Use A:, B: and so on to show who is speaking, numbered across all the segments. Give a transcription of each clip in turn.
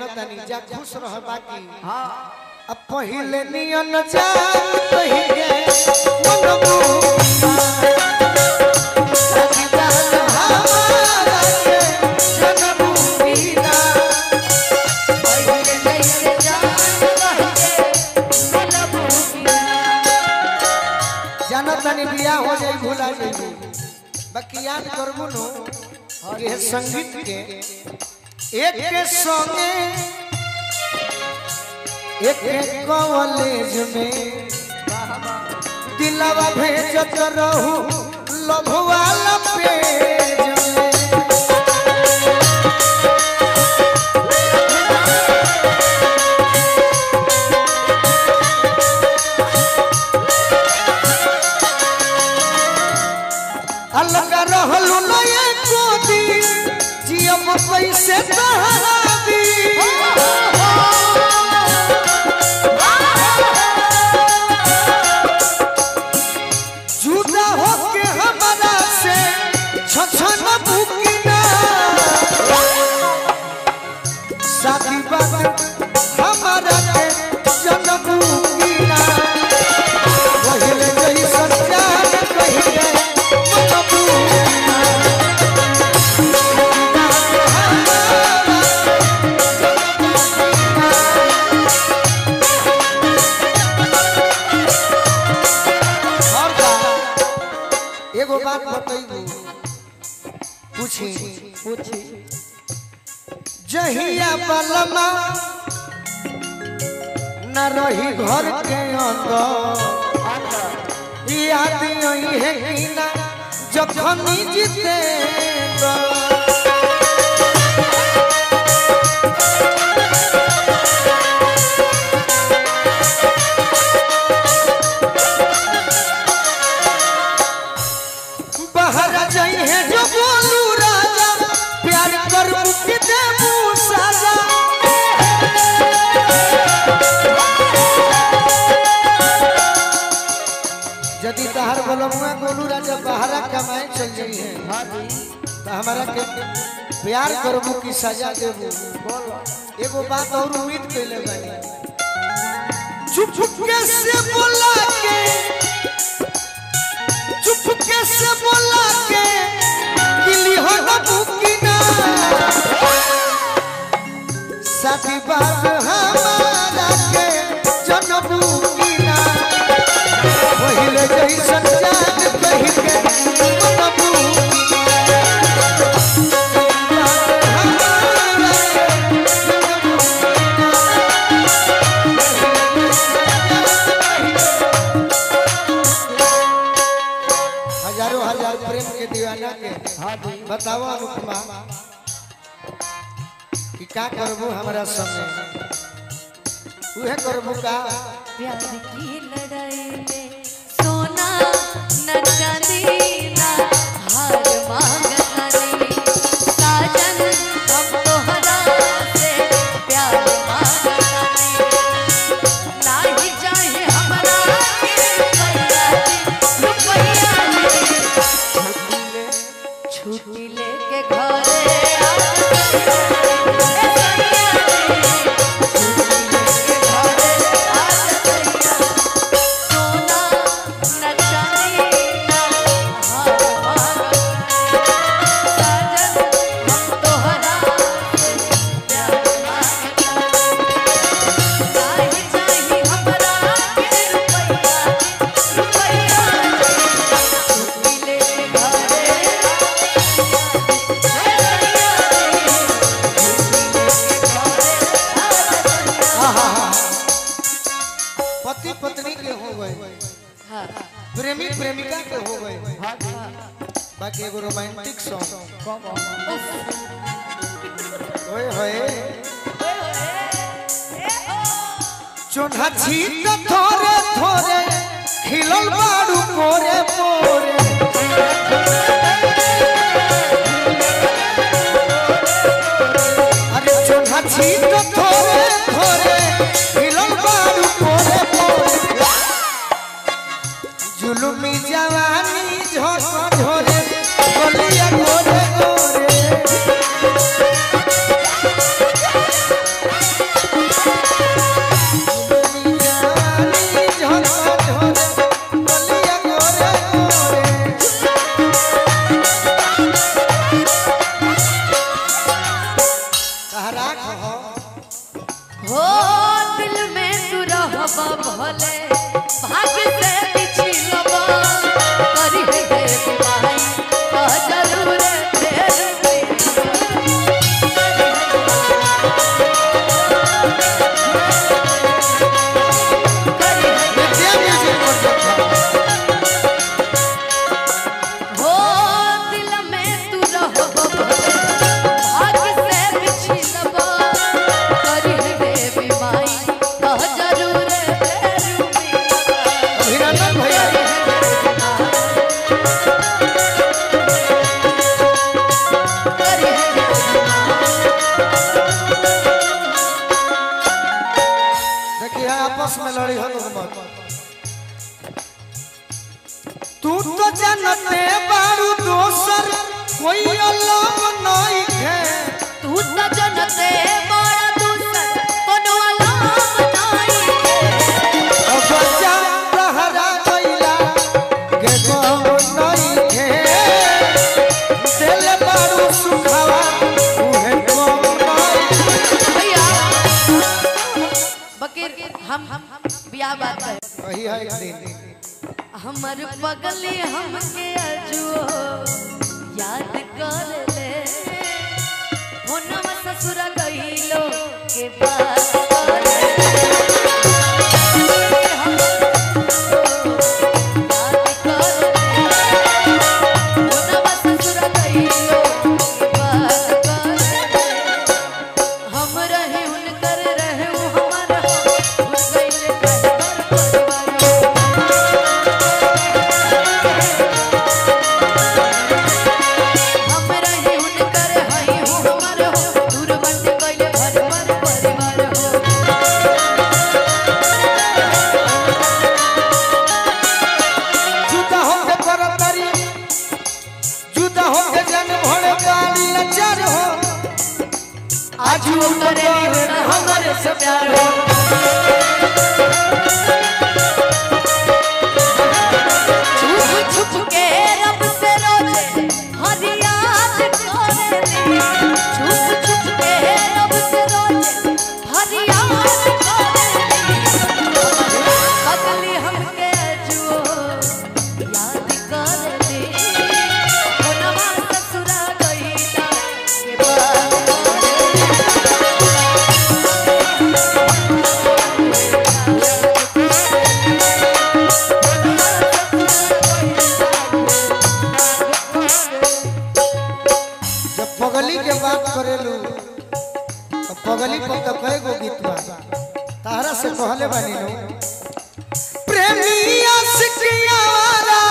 A: जानो तनी जा खुश रह बाकी हां अब पहिले नियन जान कहि गे मनबू सखी जान हमारा के जनबू बिना पहिले जैसे जान कहि गे मनबू बिना जानो तनी बिया हो जाई भुला जाई बाकी याद करबू नो ये संगीत के एक के संगे एक कॉलेज में दिलवा भेजत रहू लव वाला पेज में अलग रहलू न एको दिन जियब कैसे तहरा दी जुदा होके हमारा से छछन बुकिना शादी बात हमारा के जनबू किना पहिले जई सच्चा कहि गए मनबू एगो बात बताइबू पूछी जहिया बलमा न रही घर के अंदर याद आई है कि ना जखन जीते बाहर जाई है जो बोलू राजा प्यार करू के देबू साजा यदि तहार बोलमुआ बोलू राजा बाहर कमाए चल जाई है तो हमारा के प्यार करबू की सजा देबू एगो बात और उम्मीद कइले बानी चुप चुप के से बोला के चुप कैसे बोला के किली हो न बुकिना साथी बात हमारा के जनबू किना पहिले जैसन जान कहि के मनबू हजारों हजार प्रेम के दीवाना के बताओ अनुपमा कि का करबू हमरा संगे उहे करबू का
B: प्यार की लड़ाई में सोना न चांदी ना हार मांगता नहीं साजन हम तोहरा से प्यार मांगता नहीं ना ही चाहे हमरा के रुपया छुट्टी लेके घरे
A: पति पत्नी के हो गए प्रेमी प्रेमिका के हो गए बाकी एगो रोमांटिक सॉन्ग ओए होए चोन्हा छीट थोरे थोरे खिलल बाड़ू पोरे पोरे अरे चोन्हा छीट थोरे थोरे खिलल बाड़ू पोरे पोरे जुलुमी जवानी झोस झोरे गोलिया गोरे गोरे
B: रहब भले भाग्य से पिछलबा करी है देवी माई का जरूर फेर हो दिल में तू रहब भाग्य से पिछलबा करी है देवी माई का जरूर फेर
A: अभिनंदन भैया देखिए आपस में लड़ी हो लोग मत। तू तो जानते बारू दोसर कोई अलग नहीं है।
B: तू तो जनते बड़ा दूसर कोनो अलग नहीं है
A: बच्चा तहरा गइला के कम नहीं है। दिल बारू सुखावा उहे कम नहीं।
B: भैया बकीर हम बियाह बात है
A: वही है एक दिन
B: हमर पगली हमके अजुओ याद कर ले होनवा ससुर गइलो के बात कर ले याद कर ले होनवा ससुर गइलो के बात कर ले हम रहे उनकर रहे हमारा हो गइले परिवार हम रहे उनकर हई हो हमर हो दूर बट गइले भर परिवार हो
A: जुदा होके करतरी जुदा होके जन भोले बाली लचर हो।
B: आज वो करे हमरे से प्यार हो छुप छुप के रब से रोजे हर याद करेली छुप छुप के रब से रोजे हर याद करेली पगली हमके जुओ याद करेली होनवा ससुरा गइला के बात
A: जब पगली के बात करेलू तो पगली पर तो कई गो गीत बा तारा से कहले बानी नो प्रेमी आशिकिया वाला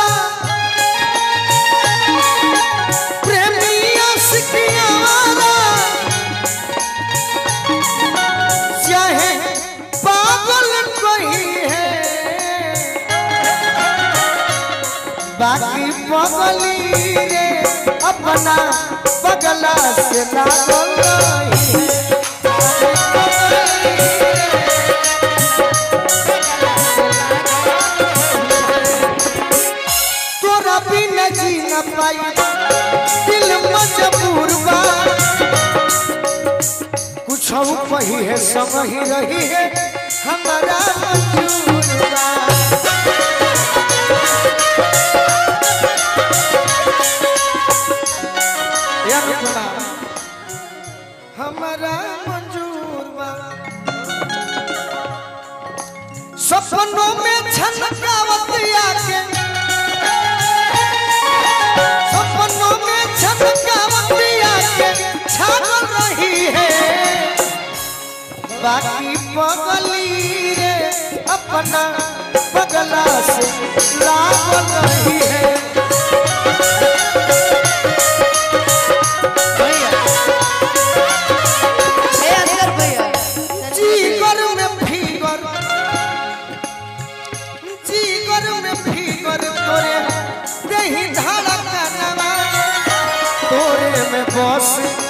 A: प्रेमी आशिकिया वाला चाहे पागल कोई है बाकी पगली रे अपना बगला से लागल रही है। तोरा बिना जी न पाई दिल मजबूर बा कुछ कही है समझ रही है हमारा मंजूर बा। हमारा मंजूर बा सपनों में छनकावत आके सपनों में छनकावत आके छागल रही है बाकी पगली रे अपना बगला से लागल रही है। जीगर में फीगर तोरे दही धड़कनवा तोरे में बस